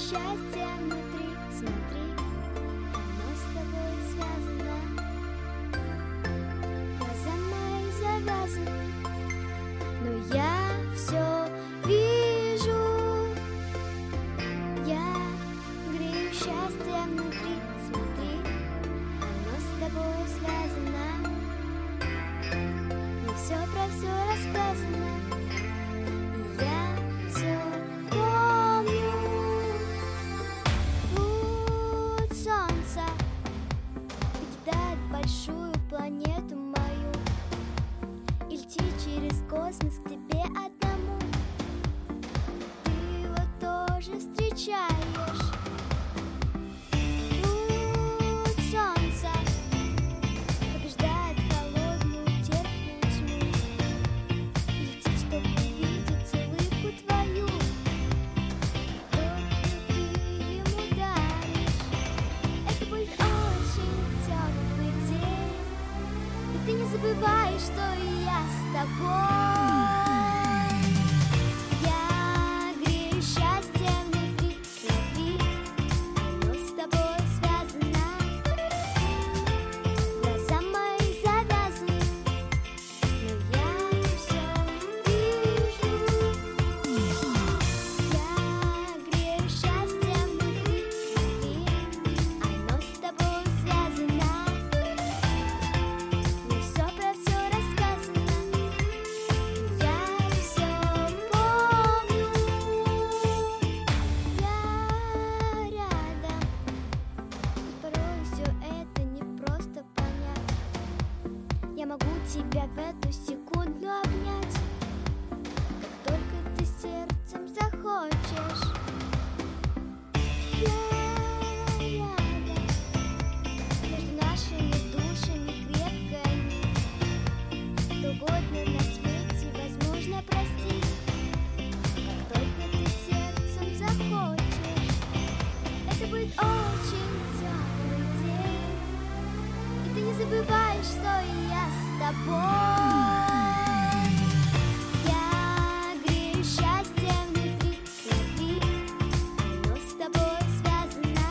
счастье внутри, смотри, оно с тобой связано. Глаза мои завязаны, но я все вижу. Я грею счастье внутри, смотри, оно с тобой связано. Мне все про все рассказано, и я все помню. Луч солнца покидает большую планету мою и летит через космос к тебе одному. Ты его тоже встречаешь. Луч солнца побеждает холодную терпкую тьму и летит, чтобы увидеть улыбку твою, которую ты ему даришь. Это будет очень теплый день, и ты не забываешь, что и я с тобой. Я грею счастье внутри, смотри, оно с тобой связано. Глаза мои завязаны, но я все вижу. Я грею счастье внутри, смотри, оно с тобой связано. Мне все про все рассказано, я все помню. Я рядом, и порой все это не просто понять. Я могу тебя в эту секунду обнять, как только ты сердцем захочешь. Я рядом, между нашими душами крепкая нить. Что угодно на свете возможно простить, как только ты сердцем захочешь. Это будет очень теплый день, и ты не забываешь, что и я с тобой. Я грею счастье внутри, смотри, оно с тобой связано.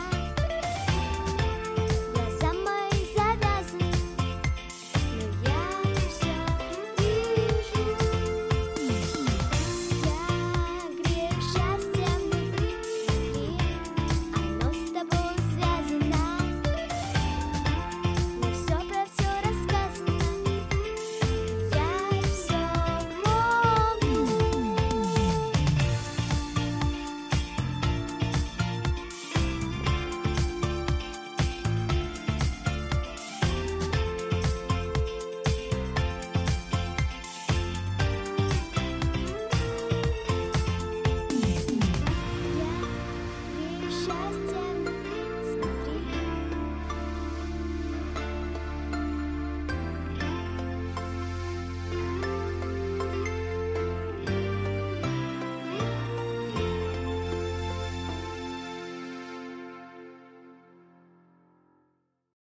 Глаза мои завязаны, но я все вижу. Я грею счастье внутри, смотри, оно с тобой связано. Мне все про все рассказано, я все помню. Я грею счастье